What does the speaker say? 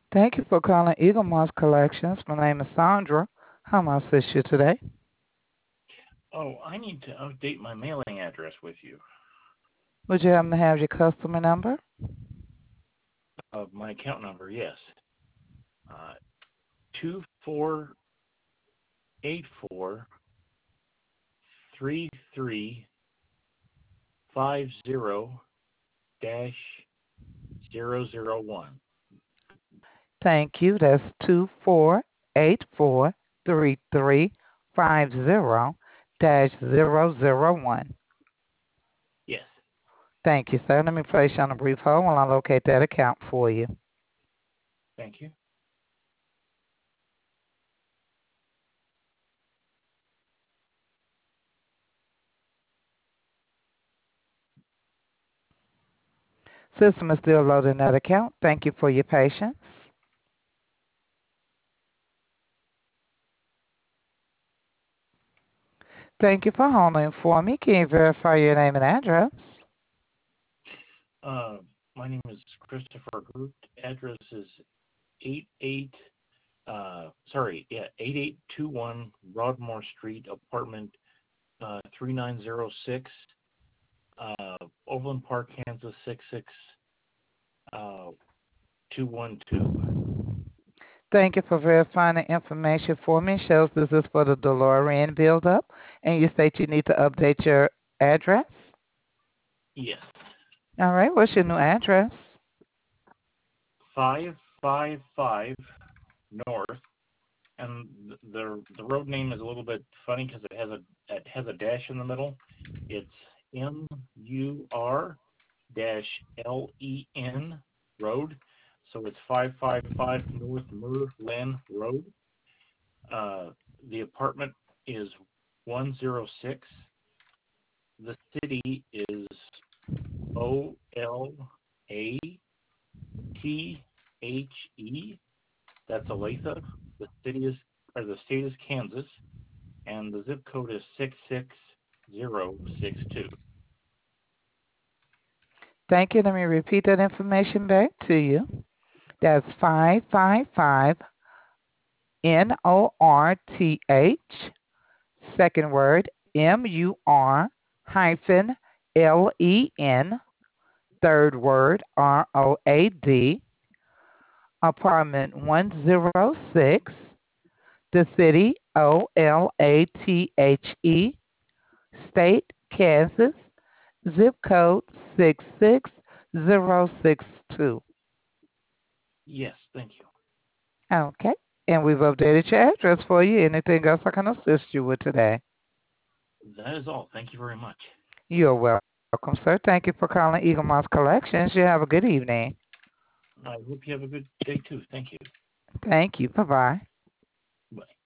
Thank you for calling Eagle Moss Collections. My name is Sandra. How may I assist you today? Oh, I need to update my mailing address with you. Would you happen to have your customer number? My account number, yes. 24843350-001. Thank you. That's 24843350-001. Yes, Thank you, sir. Let me place you on a brief hold while I locate that account for you. thank you. System is still loading that account. Thank you for your patience. Thank you for holding for me. Can you verify your name and address? Uh, my name is Christopher Groot. Address is 8821 Broadmoor Street, apartment 3906, Overland Park, Kansas 66212. Thank you for verifying the information for me. It shows this is for the DeLorean buildup, and you state you need to update your address. Yes. All right, what's your new address? 555 North, and the road name is a little bit funny because it has a dash in the middle. It's MUR-LEN Road, so it's 555 North Merlin Road. Uh, the apartment is 106. The city is OLATHE. That's Olathe. The state is Kansas, and the zip code is 66062. Thank you. Let me repeat that information back to you. That's 555 NORTH. Second word MUR hyphen LEN. Third word ROAD. Apartment 106. The city OLATHE. State Kansas. Zip code 66062. Yes, thank you. Okay. And we've updated your address for you. Anything else I can assist you with today? That is all. Thank you very much. You're welcome, sir. Thank you for calling Eagle Moss Collections. You have a good evening. I hope you have a good day too. Thank you. Thank you. Bye bye. Bye.